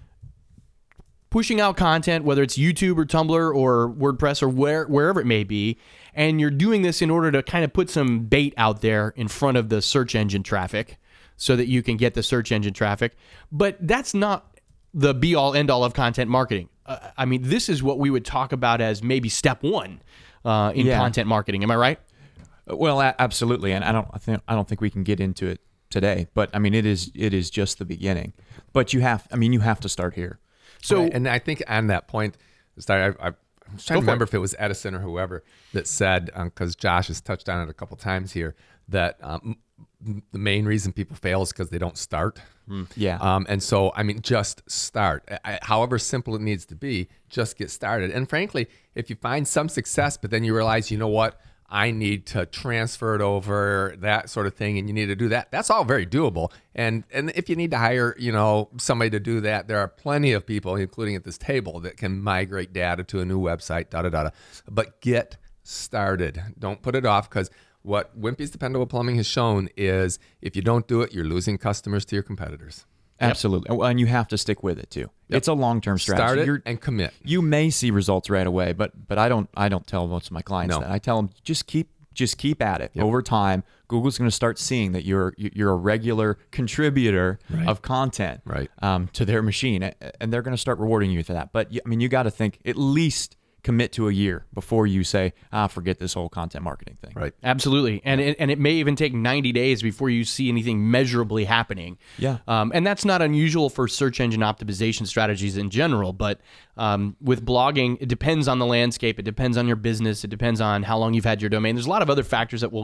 pushing out content, whether it's YouTube or Tumblr or WordPress or wherever it may be, and you're doing this in order to kind of put some bait out there in front of the search engine traffic so that you can get the search engine traffic. But that's not the be-all, end-all of content marketing. I mean, this is what we would talk about as maybe step one in content marketing. Am I right? Well, absolutely. And I don't think we can get into it today. But I mean, it is just the beginning. But you have to start here. So, and I think on that point, started. I'm trying to remember if it was Edison or whoever that said, because Josh has touched on it a couple times here, that the main reason people fail is because they don't start. Yeah. And so, I mean, just start. However simple it needs to be, just get started. And frankly, if you find some success, but then you realize, you know what, I need to transfer it over, that sort of thing, and you need to do that. That's all very doable. And if you need to hire, somebody to do that, there are plenty of people, including at this table, that can migrate data to a new website, But get started. Don't put it off, because what Wimpy's Dependable Plumbing has shown is if you don't do it, you're losing customers to your competitors. Absolutely. And you have to stick with it too. It's a long-term strategy. Start it and commit. You may see results right away, but I don't tell most of my clients that. I tell them just keep at it. Over time, Google's going to start seeing that you're a regular contributor of content to their machine, and they're going to start rewarding you for that. But I mean, you got to think at least commit to a year before you say, forget this whole content marketing thing. Right. Absolutely. And it may even take 90 days before you see anything measurably happening. Yeah. And that's not unusual for search engine optimization strategies in general, but with blogging, it depends on the landscape, it depends on your business, it depends on how long you've had your domain. There's a lot of other factors that will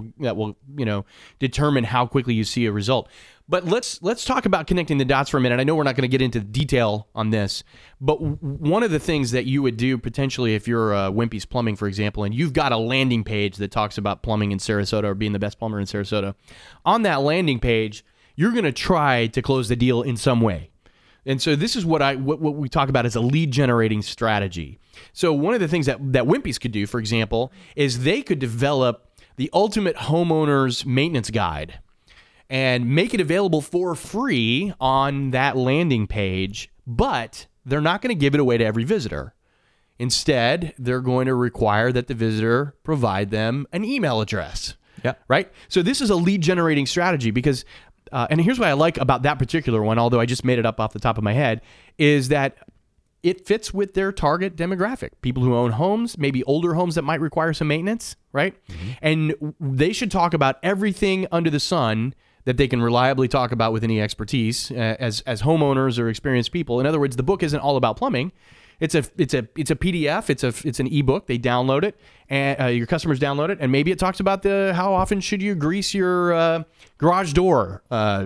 determine how quickly you see a result. But let's talk about connecting the dots for a minute. I know we're not going to get into detail on this, but one of the things that you would do potentially if you're Wimpy's Plumbing, for example, and you've got a landing page that talks about plumbing in Sarasota or being the best plumber in Sarasota, on that landing page, you're going to try to close the deal in some way. And so this is what we talk about as a lead generating strategy. So one of the things that Wimpy's could do, for example, is they could develop the ultimate homeowner's maintenance guide and make it available for free on that landing page, but they're not going to give it away to every visitor. Instead, they're going to require that the visitor provide them an email address. Yeah. Right? So this is a lead generating strategy because, and here's what I like about that particular one, although I just made it up off the top of my head, is that it fits with their target demographic. People who own homes, maybe older homes that might require some maintenance, right? Mm-hmm. And they should talk about everything under the sun that they can reliably talk about with any expertise as homeowners or experienced people. In other words, the book isn't all about plumbing. It's a PDF. It's an ebook. They download it, and your customers download it, and maybe it talks about how often should you grease your garage door.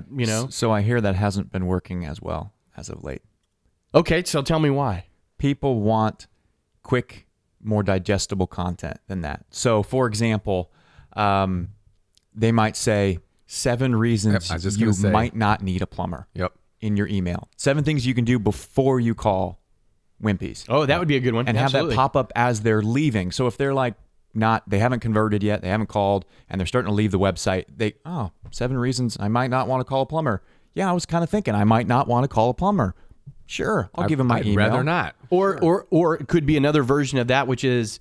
So I hear that hasn't been working as well as of late. Okay, so tell me why. People want quick, more digestible content than that. So, for example, they might say 7 reasons you might not need a plumber. In your email. 7 things you can do before you call Wimpy's. Oh, that would be a good one. And Absolutely. have that pop up as they're leaving. So if they're like they haven't converted yet, they haven't called, and they're starting to leave the website, 7 reasons I might not want to call a plumber. Yeah, I was kind of thinking I might not want to call a plumber. Sure, I'll give them my email. I'd rather not. Or it could be another version of that, which is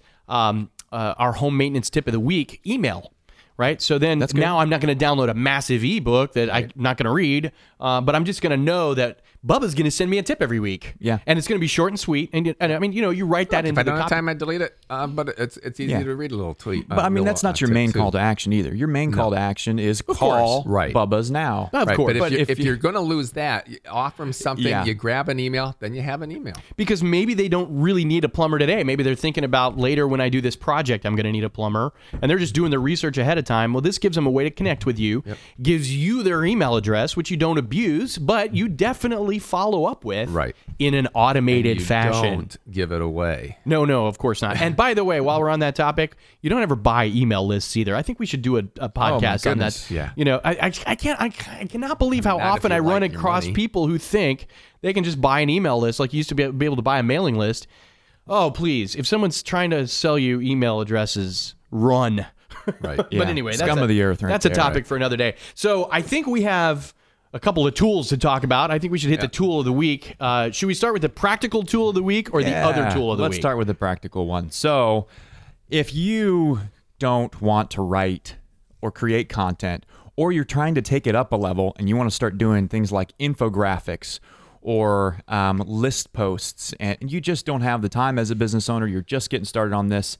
our home maintenance tip of the week email. Right. So then now I'm not going to download a massive ebook that I'm not going to read, but I'm just going to know that Bubba's going to send me a tip every week. Yeah. And it's going to be short and sweet. And I mean, you write that into the copy. If I don't have time, I delete it. But it's easy to read a little tweet. But I mean, that's not your main call to action either. Your main call to action is call Bubba's now. Of course. But if you're going to lose that, you offer them something, you grab an email, then you have an email. Because maybe they don't really need a plumber today. Maybe they're thinking about later when I do this project, I'm going to need a plumber. And they're just doing their research ahead of time. Well, this gives them a way to connect with you, gives you their email address, which you don't abuse, but you definitely follow up with in an automated fashion. Don't give it away. No, of course not. And by the way, while we're on that topic, you don't ever buy email lists either. I think we should do a podcast on that. Yeah. I cannot believe how often I run across people who think they can just buy an email list like you used to be able to buy a mailing list. Oh, please. If someone's trying to sell you email addresses, run. Right. But anyway, that's scum of the earth. That's a topic for another day. So I think we have a couple of tools to talk about. I think we should hit the tool of the week. Should we start with the practical tool of the week or the other tool of the week? Let's start with the practical one. So if you don't want to write or create content, or you're trying to take it up a level and you want to start doing things like infographics or list posts, and you just don't have the time as a business owner, you're just getting started on this,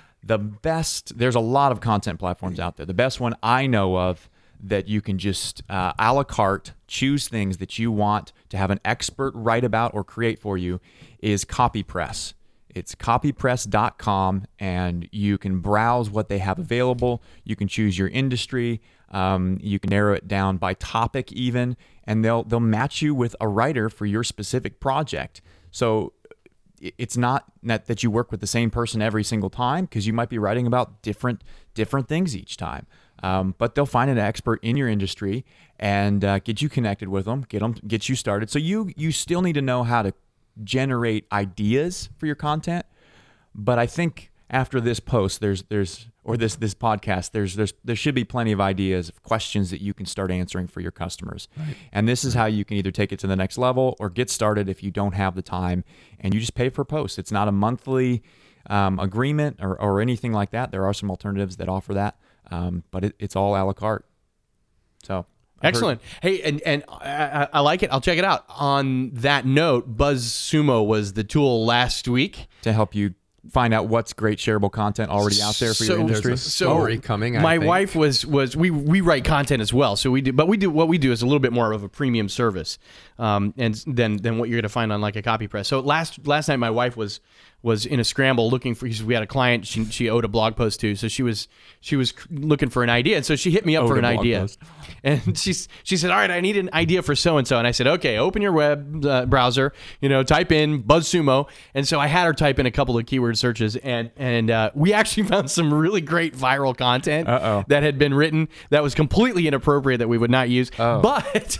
there's a lot of content platforms out there. The best one I know of that you can just a la carte choose things that you want to have an expert write about or create for you is CopyPress. It's copypress.com, and you can browse what they have available. You can choose your industry. You can narrow it down by topic even, and they'll match you with a writer for your specific project. So it's not that you work with the same person every single time, because you might be writing about different things each time. But they'll find an expert in your industry and get you connected with them, get you started. So you still need to know how to generate ideas for your content. But I think after this post, this podcast, there should be plenty of ideas, of questions that you can start answering for your customers. Right. And this is how you can either take it to the next level or get started if you don't have the time, and you just pay per post. It's not a monthly agreement or anything like that. There are some alternatives that offer that, but it's all a la carte. So excellent. Hey, and I like it. I'll check it out. On that note, BuzzSumo was the tool last week to help you find out what's great shareable content already out there for your industry. There's a story coming. My wife was we write content as well, so what we do is a little bit more of a premium service, and than what you're going to find on like a CopyPress. So last night my wife was in a scramble looking for. We had a client she owed a blog post to, so she was looking for an idea, and so she hit me up for an idea, and she said, "All right, I need an idea for so and so," and I said, "Okay, open your web browser, type in BuzzSumo," and so I had her type in a couple of keyword searches, and we actually found some really great viral content that had been written that was completely inappropriate that we would not use, but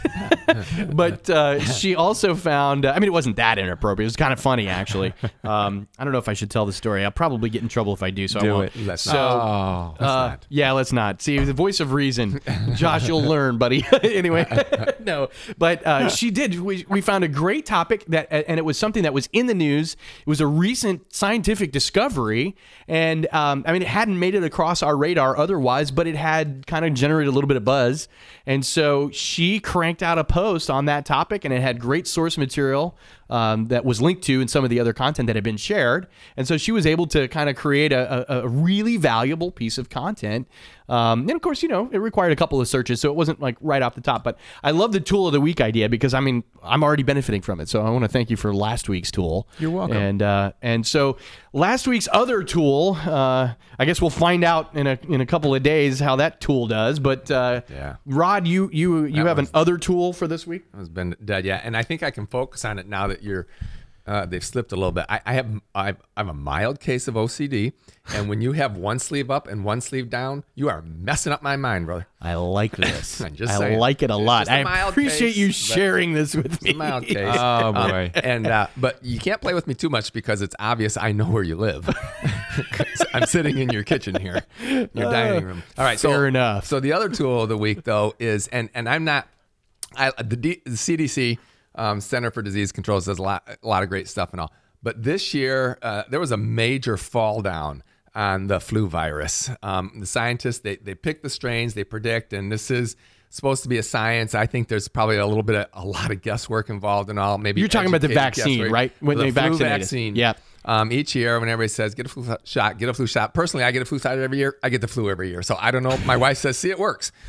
she also found. I mean, it wasn't that inappropriate. It was kind of funny actually. I don't know if I should tell the story. I'll probably get in trouble if I do, so I won't. Let's not. Yeah, let's not. See, the voice of reason. Josh, you'll learn, buddy. Anyway, no. But she did. We found a great topic, and it was something that was in the news. It was a recent scientific discovery, and it hadn't made it across our radar otherwise, but it had kind of generated a little bit of buzz. And so she cranked out a post on that topic, and it had great source material that was linked to in some of the other content that had been shared. And so she was able to kind of create a really valuable piece of content. And of course, it required a couple of searches, so it wasn't like right off the top. But I love the tool of the week idea because, I'm already benefiting from it. So I want to thank you for last week's tool. You're welcome. And so last week's other tool, I guess we'll find out in a couple of days how that tool does. But Rod, you have an other tool for this week? It's been dead, yeah. And I think I can focus on it now that they've slipped a little bit. I have a mild case of OCD, and when you have one sleeve up and one sleeve down, you are messing up my mind, brother. I like this. I like it a lot. I appreciate you sharing this with me. It's a mild case. Oh boy. But you can't play with me too much because it's obvious I know where you live. I'm sitting in your kitchen here, your dining room. All right, fair enough. So the other tool of the week though is, and I'm not, the CDC. Center for Disease Control does a lot of great stuff and all. But this year, there was a major fall down on the flu virus. The scientists, they pick the strains, they predict, and this is supposed to be a science. I think there's probably a lot of guesswork involved and all. Maybe you're talking about the vaccine, right? When they flu vaccinated. Vaccine. Yeah. Each year, when everybody says, get a flu shot, get a flu shot. Personally, I get a flu shot every year. I get the flu every year. So I don't know. My wife says, see, it works.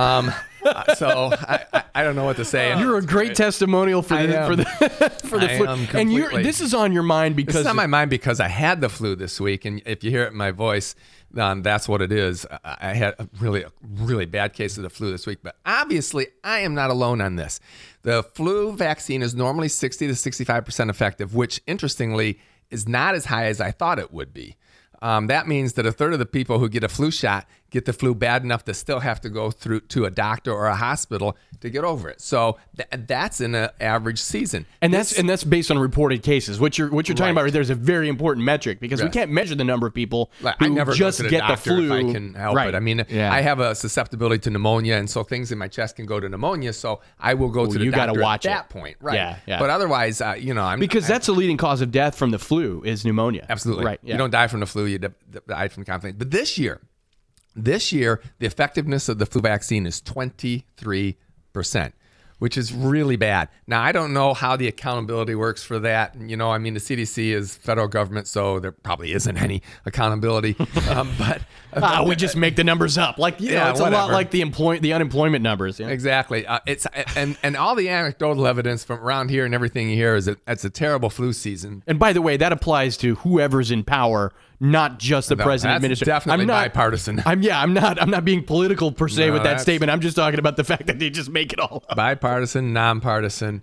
So I don't know what to say. You're a great testimonial for the flu. And this is on your mind because... It's on my mind because I had the flu this week. And if you hear it in my voice, that's what it is. I had a really bad case of the flu this week. But obviously, I am not alone on this. The flu vaccine is normally 60 to 65% effective, which interestingly is not as high as I thought it would be. That means that a third of the people who get a flu shot get the flu bad enough to still have to go through to a doctor or a hospital to get over it. So that's in an average season, and that's based on reported cases. What you're talking about right there is a very important metric because we can't measure the number of people who I never just go to get the flu. If I can help it. I mean, I have a susceptibility to pneumonia, and so things in my chest can go to pneumonia. So I will go to the doctor at that point, right? Yeah. But otherwise, that's the leading cause of death from the flu is pneumonia. Absolutely, right. Yeah. You don't die from the flu; you die from the conflict. But this year, the effectiveness of the flu vaccine is 23%, which is really bad. Now, I don't know how the accountability works for that. You know, I mean, the CDC is federal government, so there probably isn't any accountability. We just make the numbers up. Like, you know, Yeah, it's a lot whatever. like the unemployment numbers. Yeah. Exactly. It's and all the anecdotal evidence from around here and everything you hear is that it's a terrible flu season. And by the way, that applies to whoever's in power, not just the president, That's administrator. definitely bipartisan. I'm not being political per se No, with that that's- statement. I'm just talking about the fact that they just make it all up. Bipartisan, nonpartisan.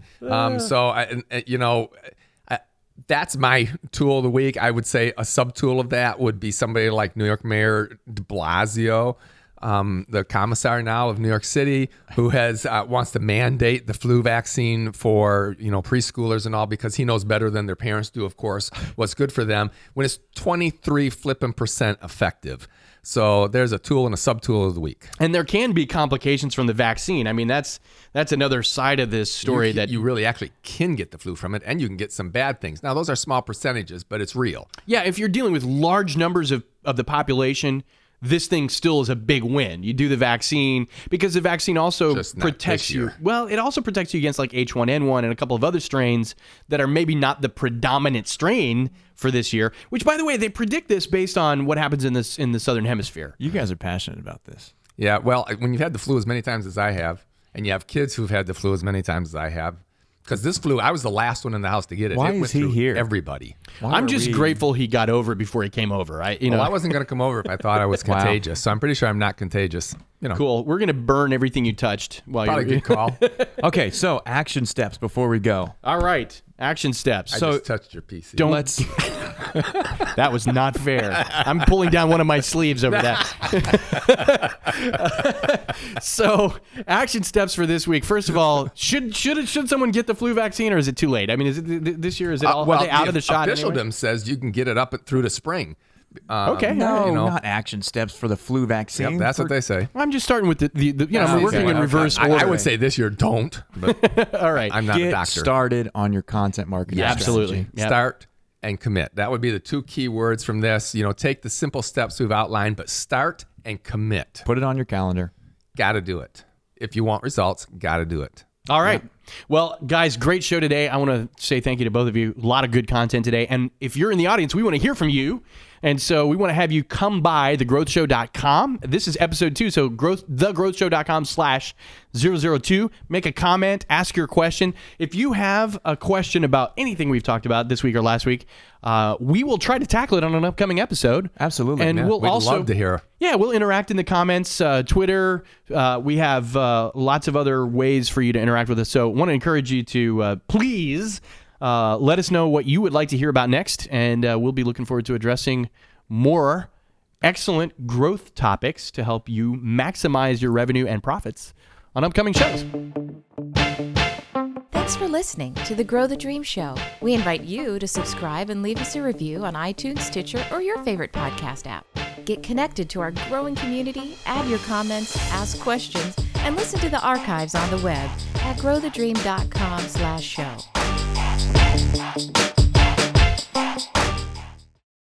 That's my tool of the week. I would say a subtool of that would be somebody like New York Mayor de Blasio, the commissar now of New York City, who has wants to mandate the flu vaccine for preschoolers and all, because he knows better than their parents do, of course, what's good for them, when it's 23% effective. So there's a tool and a subtool of the week. And there can be complications from the vaccine. I mean, that's another side of this story that you really actually can get the flu from it, and you can get some bad things. Now, those are small percentages, but it's real. Yeah, if you're dealing with large numbers of the population, this thing still is a big win. You do the vaccine because the vaccine also Just not protects this you. year. Well, it also protects you against like H1N1 and a couple of other strains that are maybe not the predominant strain for this year, which, by the way, they predict this based on what happens in the Southern Hemisphere. You guys are passionate about this. Yeah, well, when you've had the flu as many times as I have, and you have kids who've had the flu as many times as I have, because this flu, I was the last one in the house to get it. Why It went is he through here? Everybody. I'm just grateful he got over it before he came over. I wasn't going to come over if I thought I was Wow. contagious, so I'm pretty sure I'm not contagious. Cool. We're going to burn everything you touched while Probably a you're. good call. Okay, so action steps before we go. All right. Action steps. I So just touched your PC. don't. Let's. That was not fair. I'm pulling down one of my sleeves over that. So, action steps for this week. First of all, should someone get the flu vaccine, or is it too late? I mean, is it this year? Is it all? Are they out of the shot? Officialdom Anyway? says you can get it up through to spring. Okay. No, you know. not action steps for the flu vaccine. Yep, that's what they say. I'm just starting with the we're working in okay. reverse I order. would say this year don't, but all right. I'm not a Get doctor. started on your content marketing. Yes. Absolutely. strategy. Yep. Start and commit. That would be the two key words from this. Take the simple steps we've outlined, but start and commit. Put it on your calendar. Got to do it. If you want results, got to do it. All right. Well, guys, great show today. I want to say thank you to both of you. A lot of good content today. And if you're in the audience, we want to hear from you. And so we want to have you come by thegrowthshow.com. This is episode 2. So thegrowthshow.com/002. Make a comment, ask your question. If you have a question about anything we've talked about this week or last week, we will try to tackle it on an upcoming episode. Absolutely. And Yeah. we'll We'd also love to hear. Yeah, we'll interact in the comments, Twitter. We have lots of other ways for you to interact with us. So want to encourage you to please let us know what you would like to hear about next. And we'll be looking forward to addressing more excellent growth topics to help you maximize your revenue and profits on upcoming shows. Thanks for listening to the Grow the Dream Show. We invite you to subscribe and leave us a review on iTunes, Stitcher, or your favorite podcast app. Get connected to our growing community, add your comments, ask questions, and listen to the archives on the web at growthedream.com/show.